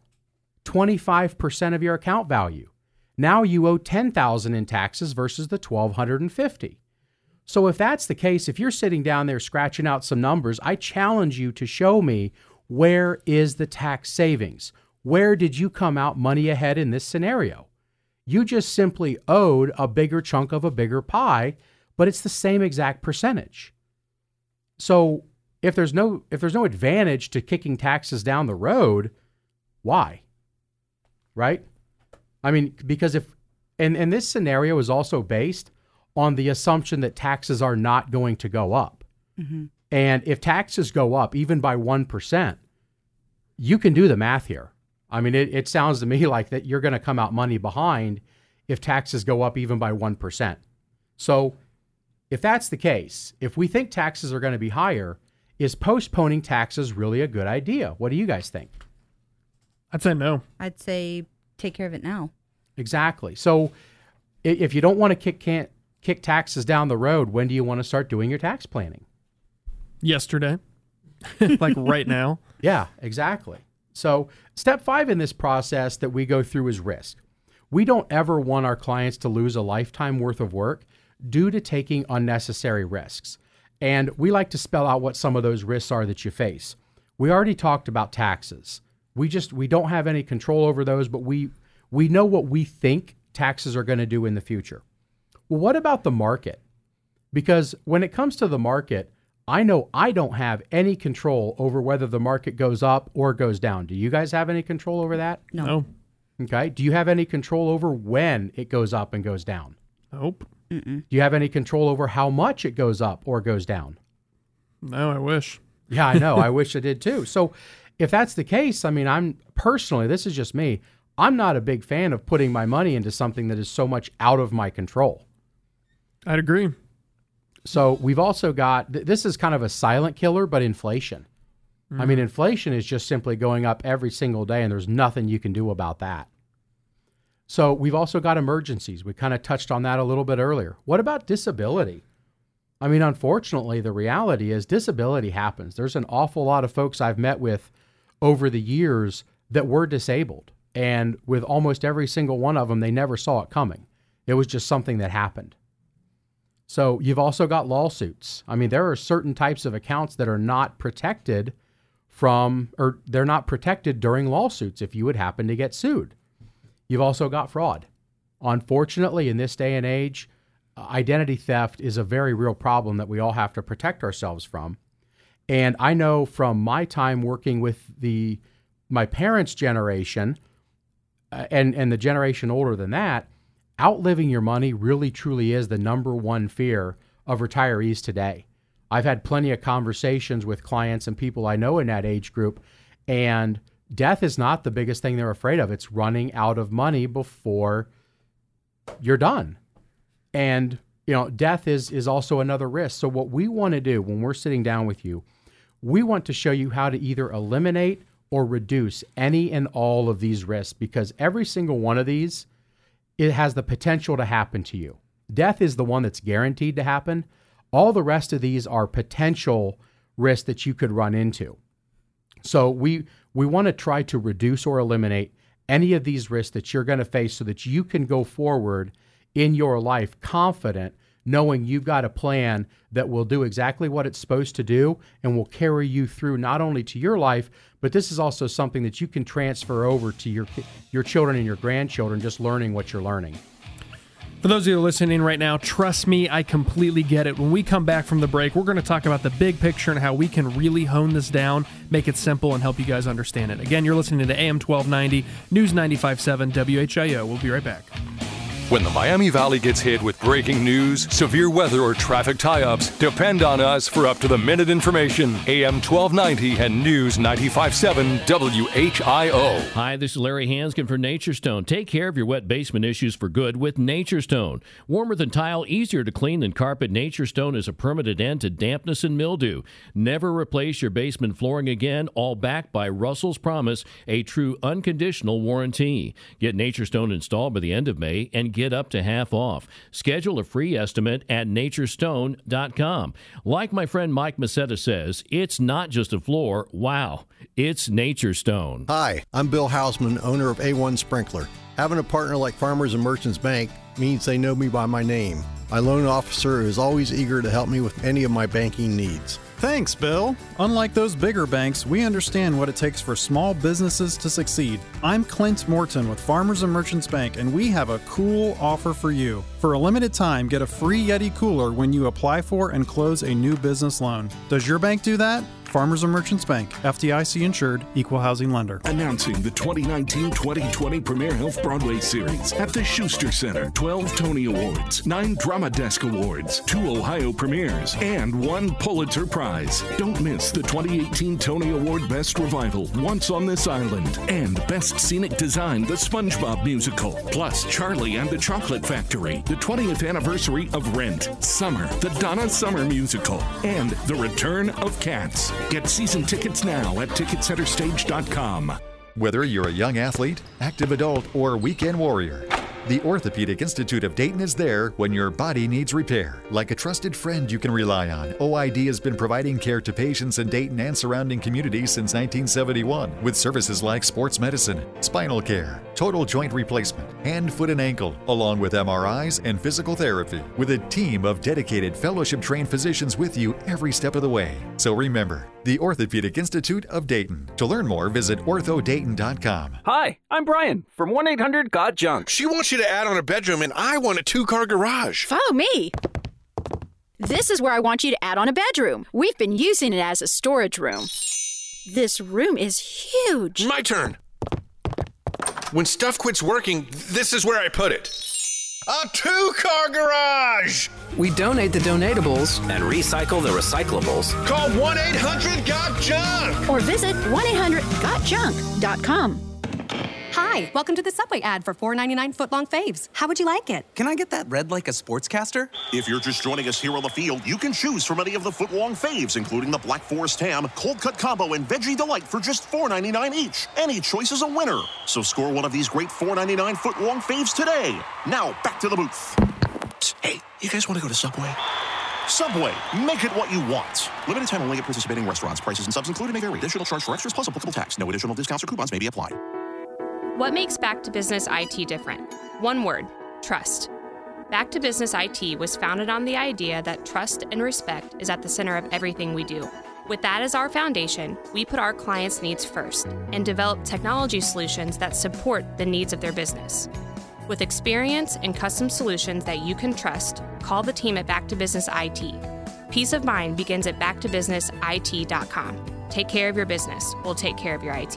25% of your account value. Now you owe $10,000 in taxes versus the $1,250. So if that's the case, if you're sitting down there scratching out some numbers, I challenge you to show me, where is the tax savings? Where did you come out money ahead in this scenario? You just simply owed a bigger chunk of a bigger pie, but it's the same exact percentage. So if there's no advantage to kicking taxes down the road, why? Right? I mean, because and this scenario is also based on the assumption that taxes are not going to go up. Mm-hmm. And if taxes go up even by 1%, you can do the math here. I mean, it sounds to me like that you're going to come out money behind if taxes go up even by 1%. So if that's the case, if we think taxes are going to be higher, is postponing taxes really a good idea? What do you guys think? I'd say no. I'd say take care of it now. Exactly. So if you don't want to kick taxes down the road, when do you want to start doing your tax planning? Yesterday. Like right now. Yeah, exactly. So step 5 in this process that we go through is risk. We don't ever want our clients to lose a lifetime worth of work due to taking unnecessary risks. And we like to spell out what some of those risks are that you face. We already talked about taxes. We don't have any control over those, but we know what we think taxes are going to do in the future. Well, what about the market? Because when it comes to the market, I know I don't have any control over whether the market goes up or goes down. Do you guys have any control over that? No. Okay. Do you have any control over when it goes up and goes down? Nope. Mm-mm. Do you have any control over how much it goes up or goes down? No, I wish. Yeah, I know. I wish I did too. So if that's the case, I mean, I'm personally, this is just me, I'm not a big fan of putting my money into something that is so much out of my control. I'd agree. So we've also got, this is kind of a silent killer, but inflation. I mean, inflation is just simply going up every single day, and there's nothing you can do about that. So we've also got emergencies. We kind of touched on that a little bit earlier. What about disability? I mean, unfortunately, the reality is disability happens. There's an awful lot of folks I've met with over the years that were disabled. And with almost every single one of them, they never saw it coming. It was just something that happened. So you've also got lawsuits. I mean, there are certain types of accounts that are not protected from, or they're not protected during lawsuits if you would happen to get sued. You've also got fraud. Unfortunately, in this day and age, identity theft is a very real problem that we all have to protect ourselves from. And I know from my time working with my parents' generation and the generation older than that, outliving your money really truly is the number one fear of retirees today. I've had plenty of conversations with clients and people I know in that age group, and death is not the biggest thing they're afraid of. It's running out of money before you're done. And, death is also another risk. So what we want to do when we're sitting down with you, we want to show you how to either eliminate or reduce any and all of these risks, because every single one of these, it has the potential to happen to you. Death is the one that's guaranteed to happen. All the rest of these are potential risks that you could run into. So we want to try to reduce or eliminate any of these risks that you're going to face so that you can go forward in your life confident, knowing you've got a plan that will do exactly what it's supposed to do and will carry you through not only to your life, but this is also something that you can transfer over to your children and your grandchildren, just learning what you're learning. For those of you listening right now, trust me, I completely get it. When we come back from the break, we're going to talk about the big picture and how we can really hone this down, make it simple, and help you guys understand it. Again, you're listening to AM 1290, News 95.7 WHIO. We'll be right back. When the Miami Valley gets hit with breaking news, severe weather, or traffic tie-ups, depend on us for up-to-the-minute information. AM 1290 and News 95.7 WHIO. Hi, this is Larry Hanskin for Nature Stone. Take care of your wet basement issues for good with Nature Stone. Warmer than tile, easier to clean than carpet, Nature Stone is a permanent end to dampness and mildew. Never replace your basement flooring again, all backed by Russell's Promise, a true unconditional warranty. Get Nature Stone installed by the end of May and get up to half off. Schedule a free estimate at naturestone.com. Like my friend Mike Macetta says, it's not just a floor. Wow, it's Nature Stone. Hi, I'm Bill Hausman, owner of A1 Sprinkler. Having a partner like Farmers and Merchants Bank means they know me by my name. My loan officer is always eager to help me with any of my banking needs. Thanks, Bill. Unlike those bigger banks, we understand what it takes for small businesses to succeed. I'm Clint Morton with Farmers and Merchants Bank, and we have a cool offer for you. For a limited time, get a free Yeti cooler when you apply for and close a new business loan. Does your bank do that? Farmers and Merchants Bank, FDIC insured, equal housing lender. Announcing the 2019-2020 Premier Health Broadway Series at the Schuster Center. 12 Tony Awards, 9 Drama Desk Awards, 2 Ohio premieres, and 1 Pulitzer Prize. Don't miss the 2018 Tony Award Best Revival, Once on This Island, and Best Scenic Design, the SpongeBob Musical, plus Charlie and the Chocolate Factory, the 20th anniversary of Rent, Summer, the Donna Summer Musical, and the Return of Cats. Get season tickets now at TicketCenterStage.com. Whether you're a young athlete, active adult, or weekend warrior, the Orthopedic Institute of Dayton is there when your body needs repair. Like a trusted friend you can rely on, OID has been providing care to patients in Dayton and surrounding communities since 1971, with services like sports medicine, spinal care, total joint replacement, hand, foot, and ankle, along with MRIs and physical therapy, with a team of dedicated fellowship-trained physicians with you every step of the way. So remember, the Orthopedic Institute of Dayton. To learn more, visit orthodayton.com. Hi, I'm Brian from 1-800-GOT-JUNK. She wants you to add on a bedroom, and I want a 2-car garage. Follow me. This is where I want you to add on a bedroom. We've been using it as a storage room. This room is huge. My turn. When stuff quits working, this is where I put it. A 2-car garage! We donate the donatables and recycle the recyclables. Call 1-800-GOT-JUNK! Or visit 1-800-GOTJUNK.com. Hi, welcome to the Subway ad for $4.99 footlong faves. How would you like it? Can I get that red like a sportscaster? If you're just joining us here on the field, you can choose from any of the footlong faves, including the Black Forest Ham, Cold Cut Combo, and Veggie Delight for just $4.99 each. Any choice is a winner. So score one of these great $4.99 footlong faves today. Now, back to the booth. Psst, hey, you guys want to go to Subway? Subway, make it what you want. Limited time only at participating restaurants. Prices and subs included may vary. Additional charge for extras plus applicable tax. No additional discounts or coupons may be applied. What makes Back to Business IT different? One word, trust. Back to Business IT was founded on the idea that trust and respect is at the center of everything we do. With that as our foundation, we put our clients' needs first and develop technology solutions that support the needs of their business. With experience and custom solutions that you can trust, call the team at Back to Business IT. Peace of mind begins at backtobusinessit.com. Take care of your business. We'll take care of your IT.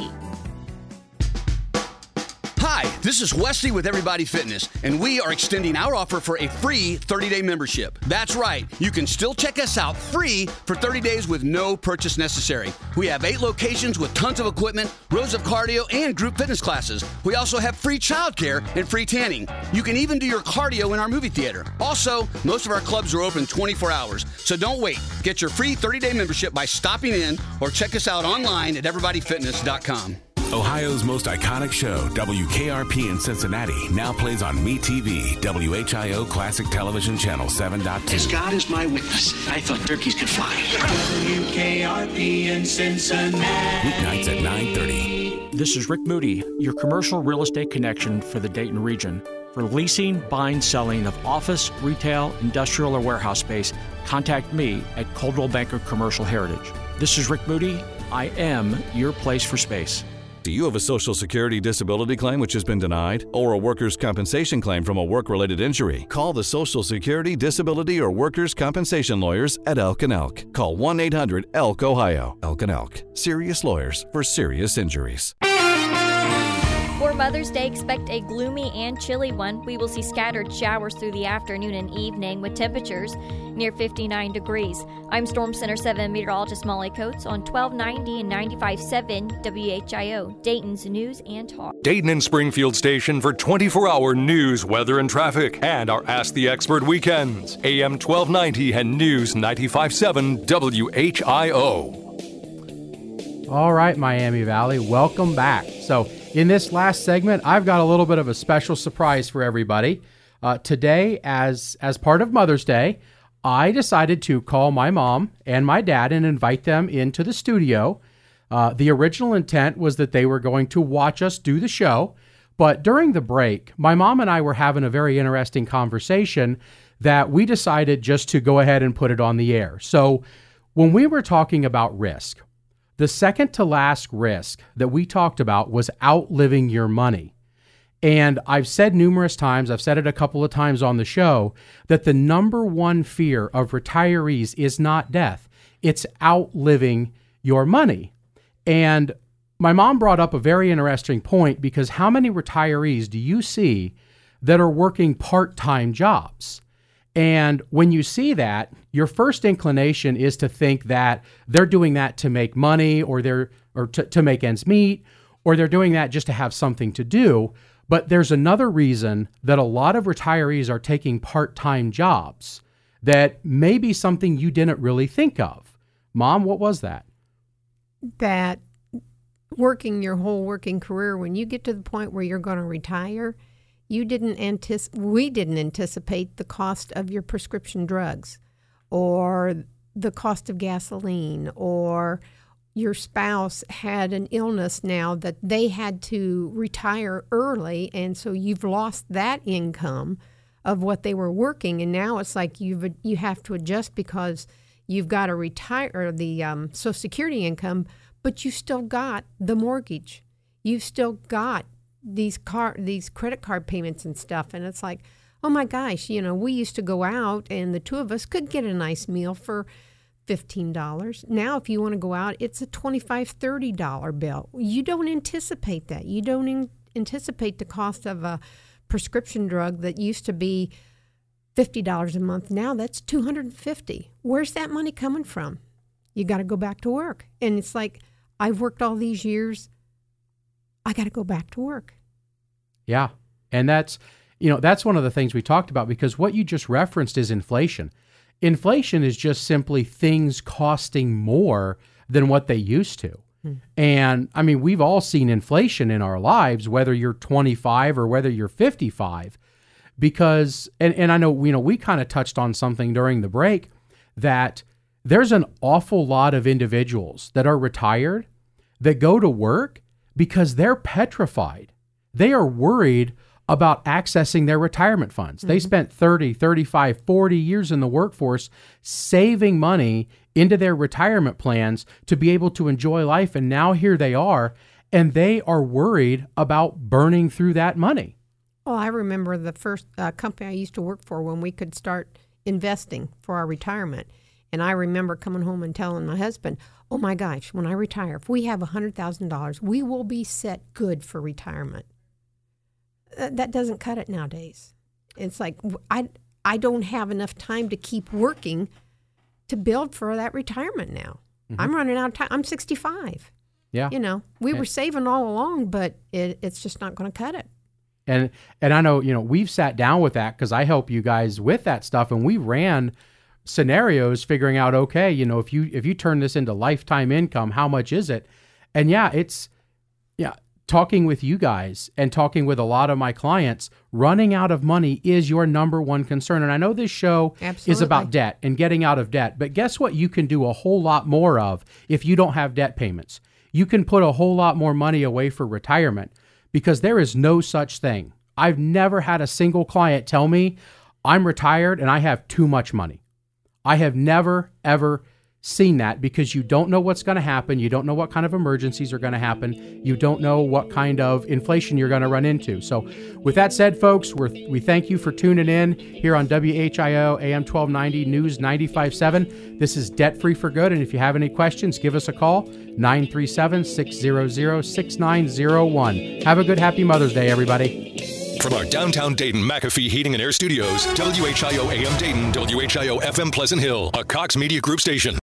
Hi, this is Wesley with Everybody Fitness, and we are extending our offer for a free 30-day membership. That's right. You can still check us out free for 30 days with no purchase necessary. We have 8 locations with tons of equipment, rows of cardio, and group fitness classes. We also have free childcare and free tanning. You can even do your cardio in our movie theater. Also, most of our clubs are open 24 hours, so don't wait. Get your free 30-day membership by stopping in or check us out online at everybodyfitness.com. Ohio's most iconic show, WKRP in Cincinnati, now plays on MeTV, WHIO Classic Television Channel 7.2. As God is my witness, I thought turkeys could fly. WKRP in Cincinnati. Weeknights at 9:30. This is Rick Moody, your commercial real estate connection for the Dayton region. For leasing, buying, selling of office, retail, industrial, or warehouse space, contact me at Coldwell Banker Commercial Heritage. This is Rick Moody. I am your place for space. Do you have a Social Security disability claim which has been denied? Or a workers' compensation claim from a work-related injury? Call the Social Security, Disability, or Workers' Compensation Lawyers at Elk & Elk. Call 1-800-ELK-OHIO. Elk & Elk. Serious lawyers for serious injuries. For Mother's Day, expect a gloomy and chilly one. We will see scattered showers through the afternoon and evening with temperatures near 59 degrees. I'm Storm Center 7 meteorologist Molly Coates on 1290 and 95.7 WHIO, Dayton's News and Talk. Dayton and Springfield station for 24-hour news, weather, and traffic, and our Ask the Expert weekends. AM 1290 and News 95.7 WHIO. All right, Miami Valley, welcome back. So in this last segment, I've got a little bit of a special surprise for everybody. today, as part of Mother's Day, I decided to call my mom and my dad and invite them into the studio. The original intent was that they were going to watch us do the show, but during the break, my mom and I were having a very interesting conversation that we decided just to go ahead and put it on the air. So when we were talking about risk, the second to last risk that we talked about was outliving your money. And I've said numerous times, I've said it a couple of times on the show, that the number one fear of retirees is not death. It's outliving your money. And my mom brought up a very interesting point, because how many retirees do you see that are working part-time jobs? And when you see that, your first inclination is to think that they're doing that to make money, or to make ends meet, or they're doing that just to have something to do. But there's another reason that a lot of retirees are taking part-time jobs that may be something you didn't really think of. Mom, what was that? That working your whole working career, when you get to the point where you're going to retire, we didn't anticipate the cost of your prescription drugs, or the cost of gasoline, or your spouse had an illness now that they had to retire early, and so you've lost that income of what they were working, and now it's like you have to adjust because you've got to retire, or the Social Security income, but you still got the mortgage. You've still got these credit card payments and stuff, and it's like, oh my gosh, we used to go out and the two of us could get a nice meal for $15. Now if you want to go out, it's a $25, $30 bill. You don't anticipate that. You don't anticipate the cost of a prescription drug that used to be $50 a month. Now that's $250. Where's that money coming from? You got to go back to work. And it's like, I've worked all these years. I got to go back to work. Yeah. And that's one of the things we talked about, because what you just referenced is inflation. Inflation is just simply things costing more than what they used to. And I mean, we've all seen inflation in our lives, whether you're 25 or whether you're 55, because, and I know, we kind of touched on something during the break, that there's an awful lot of individuals that are retired that go to work because they're petrified. They are worried about accessing their retirement funds. They spent 30, 35, 40 years in the workforce saving money into their retirement plans to be able to enjoy life. And now here they are, and they are worried about burning through that money. Well, I remember the first company I used to work for when we could start investing for our retirement. And I remember coming home and telling my husband, oh my gosh, when I retire, if we have $100,000, we will be set good for retirement. That doesn't cut it nowadays. It's like, I don't have enough time to keep working to build for that retirement now. I'm running out of time. I'm 65. Yeah. We were saving all along, but it's just not going to cut it. And I know, we've sat down with that because I help you guys with that stuff, and we ran scenarios figuring out, okay, if you turn this into lifetime income, how much is it? And talking with you guys and talking with a lot of my clients, running out of money is your number one concern. And I know this show is about debt and getting out of debt, but guess what you can do a whole lot more of if you don't have debt payments? You can put a whole lot more money away for retirement, because there is no such thing. I've never had a single client tell me, I'm retired and I have too much money. I have never, ever seen that, because you don't know what's going to happen. You don't know what kind of emergencies are going to happen. You don't know what kind of inflation you're going to run into. So with that said, folks, we thank you for tuning in here on WHIO AM 1290 News 95.7. This is Debt Free for Good. And if you have any questions, give us a call, 937-600-6901. Have a good, happy Mother's Day, everybody. From our downtown Dayton McAfee Heating and Air Studios, WHIO AM Dayton, WHIO FM Pleasant Hill, a Cox Media Group station.